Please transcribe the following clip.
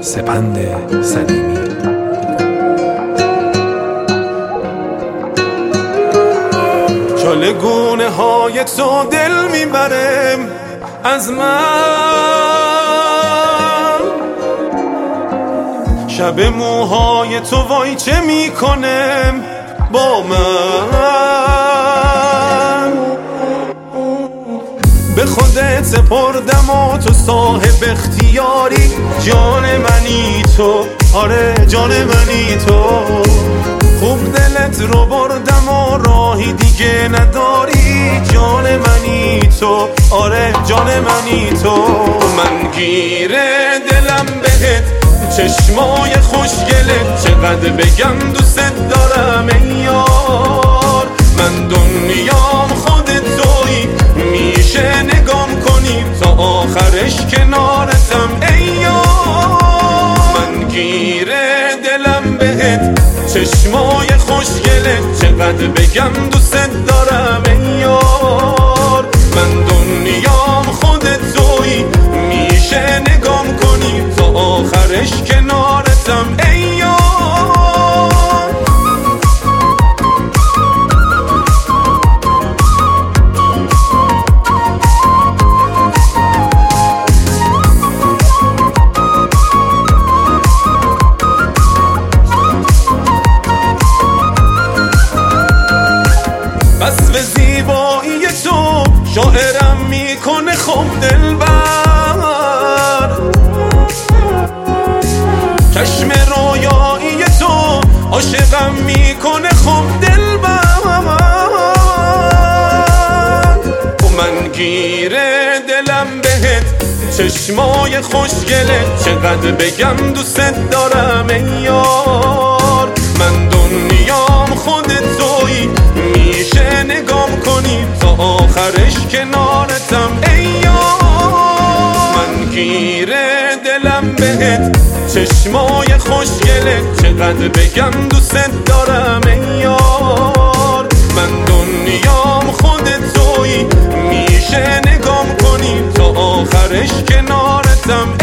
سپند سلیمی. چالگونه های تو دل میبرم از من، شب موهای تو وای چه میکنم با من. به خودت سپردم و تو صاحب اختیاری، جان منی تو، آره جان منی تو. خوب دلت رو بردم و راهی دیگه نداری، جان منی تو، آره جان منی تو. من گیره دلم بهت، چشمای خوشگلت، چقدر بگم دوست دارم ای یار. من دنیام خودت تویی، میشه نگام کنی تا آخرش کنارتم ای یار. من گیره دلم بهت، چشمای خوشگلت، چقدر بگم دوست دارم ای یار. من دنیام خودت تویی، میشه نگام کنی تا آخرش کنارتم ای یار. بس به زیبایی تو شاعرم میکنه خب دلبر، چشم رویایی تو عاشقم میکنه خب دلبر. و من گیره دلم بهت، چشمای خوشگلت، چقدر بگم دوست دارم ای یار. من دنیام خودت تویی، میشه نگام کنی تا آخرش کنارتم ای یار. من گیره دلم بهت، چشمای خوشگلت، چقدر بگم دوست دارم ای یار. من دنیام خودت تویی، میشه نگام کنی تا آخرش کنارتم